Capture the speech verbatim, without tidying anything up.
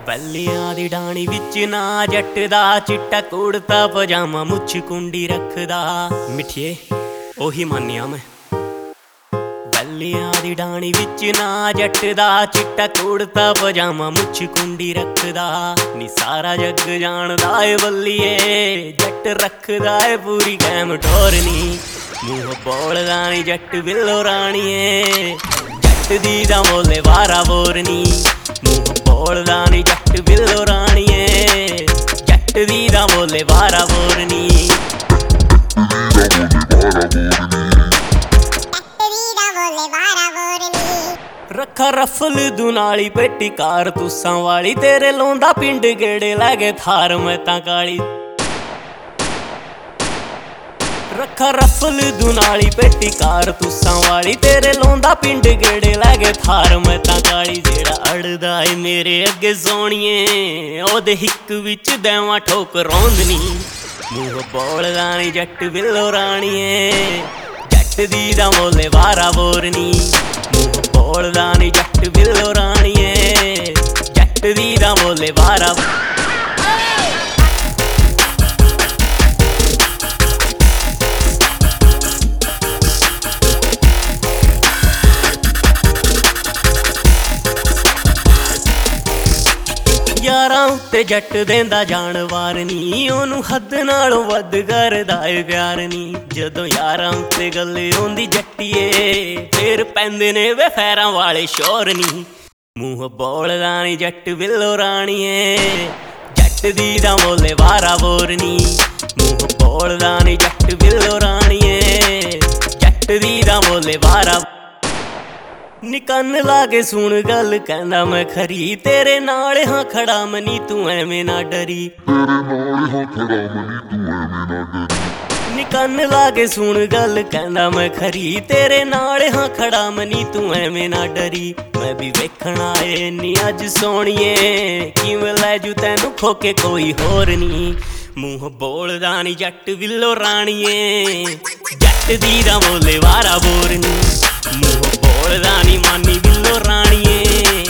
ਬੱਲਿਆਂ ਦੀ ਡਾਣੀ ਵਿੱਚ ਨਾ ਜੱਟ ਦਾ ਚਿੱਟਾ ਕੁੜਤਾ ਪਜਾਮਾ ਮੁੱਛ ਕੁੰਡੀ ਰੱਖਦਾ ਮਿੱਠੀਏ ਉਹੀ ਮੰਨਿਆ ਮੈਂ। ਬੱਲਿਆਂ ਦੀ ਡਾਣੀ ਵਿੱਚ ਨਾ ਜੱਟ ਦਾ ਚਿੱਟਾ ਕੁੜਤਾ ਪਜਾਮਾ ਮੁੱਛ ਕੁੰਡੀ ਰੱਖਦਾ ਨੀ ਸਾਰਾ ਜੱਗ ਜਾਣਦਾ ਏ ਬੱਲੀਏ ਜੱਟ ਰੱਖਦਾ ਏ ਪੂਰੀ ਕੈਮ ਟੋਰਨੀ ਮੂੰਹ ਬੋਲਦਾ ਨੀ ਜੱਟ ਬਿੱਲੋ ਰਾਣੀਏ ਜੱਟ ਦੀ ਦਾ ਬੋਲੇ ਵਾਰਾ ਬੋਰਨੀ ਮੂੰਹ ਬੋਲਦਾ ਨੀ ਜੱਟ ਬਿੱਲੋ ਰਾਣੀਏ ਜੱਟ ਦੀ ਦਾ ਬੋਲੇ ਵਾਰਾ ਬੋਰਨੀ ਰੱਖਾ ਰਫਲ ਦੁਨਾਲੀ ਪੇਟੀ ਕਾਰ ਤੁਸਾਂ ਵਾਲੀ ਤੇਰੇ ਲਾਉਂਦਾ ਪਿੰਡ ਗੇੜੇ ਲੈ ਗਏ ਥਾਰ ਮੈਂ ਤਾਂ ਕਾਲੀ ਰੱਖਾ ਰਫਲ ਦੁਨਾਲੀ ਪੇਟੀ ਕਾਰ ਤੁਸਾਂ ਵਾਲੀ ਤੇਰੇ ਲਾਉਂਦਾ ਪਿੰਡ ਗੇੜੇ ਲੈ ਗਏ ਥਾਰ ਮੈਂ ਤਾਂ ਕਾਲੀ ਜਿਹੜਾ ਅੜਦਾ ਏ ਮੇਰੇ ਅੱਗੇ ਸੋਹਣੀਏ ਉਹਦੇ ਹਿੱਕ ਵਿੱਚ ਦੇਵਾਂ ਠੋਕ ਰੌਂਦਨੀ ਮੂੰਹ ਬੋਲਦਾ ਨੀ ਜੱਟ ਬਿੱਲੋ ਰਾਣੀਏ ਜੱਟ ਦੀ ਦਾ ਬੋਲੇ ਵਾਰਾ ਬੋਰਨੀ ਮੂੰਹ ਬੋਲਦਾ ਨੀ ਜੱਟ ਬਿੱਲੋ ਰਾਣੀਏ ਜੱਟ ਦੀ ਦਾ ਬੋਲੇ ਵਾਰਾ ਯਾਰਾਂ ਉੱਤੇ ਜੱਟ ਦੇਂਦਾ ਜਾਨਵਾਰ ਨੀ ਉਹਨੂੰ ਹੱਦ ਨਾਲੋਂ ਵੱਧ ਕਰਦਾ ਏ ਪਿਆਰ ਨੀ ਜਦੋਂ ਯਾਰਾਂ ਉੱਤੇ ਗੱਲ ਆਉਂਦੀ ਜੱਟੀਏ ਫੇਰ ਪੈਂਦੇ ਨੇ ਵੇ ਫੈਰਾਂ ਵਾਲੇ ਸ਼ੋਰ ਨੀ ਮੂੰਹ ਬੋਲਦਾ ਨੀ ਜੱਟ ਬਿੱਲੋ ਰਾਣੀਏ ਜੱਟ ਦੀ ਦਾ ਬੋਲੇ ਵਾਰਾ ਬੋਰਨੀ ਮੂੰਹ ਬੋਲਦਾ ਨੀ ਜੱਟ ਬਿੱਲੋ ਰਾਣੀਏ ਜੱਟ ਦੀ ਦਾ ਬੋਲੇ ਵਾਰਾ ਨੀ ਕੰਨ ਲਾ ਕੇ ਸੁਣ ਗੱਲ ਕਹਿੰਦਾ ਮੈਂ ਖਰੀ ਤੇਰੇ ਨਾਲ ਹਾਂ ਖੜਾ ਮਨੀ ਤੂੰ ਐਵੇਂ ਨਾ ਡਰੀ ਨੀ ਕੰਨ ਲਾ ਕੇ ਸੁਣ ਗੱਲ ਕਹਿੰਦਾ ਮੈਂ ਖਰੀ ਤੇਰੇ ਨਾਲ ਹਾਂ ਖੜਾ ਮਨੀ ਤੂੰ ਐਵੇਂ ਨਾ ਡਰੀ ਮੈਂ ਵੀ ਵੇਖਣਾ ਏ ਨੀ ਅੱਜ ਸੋਹਣੀਏ ਕਿਵੇਂ ਲੈ ਜੂ ਤੈਨੂੰ ਖੋ ਕੇ ਕੋਈ ਹੋਰ ਨੀ ਮੂੰਹ ਬੋਲਦਾ ਨੀ ਜੱਟ ਬਿੱਲੋ ਰਾਣੀਏ ਜੱਟ ਦੀ ਦਾ ਬੋਲੇ ਵਾਰਾ ਬੋਰਨੀ ਮੂੰਹ ਬੋਲਦਾ ਨੀ ਮਾਨੀ ਬਿੱਲੋ ਰਾਣੀਏ